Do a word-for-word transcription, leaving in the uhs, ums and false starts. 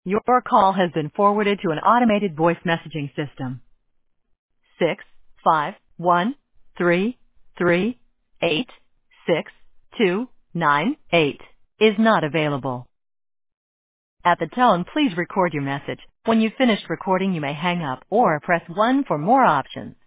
Your call has been forwarded to an automated voice messaging system. Six five one three three eight six two nine eight is not available. At the tone, please record your message. When you've finished recording, you may hang up or press one for more options.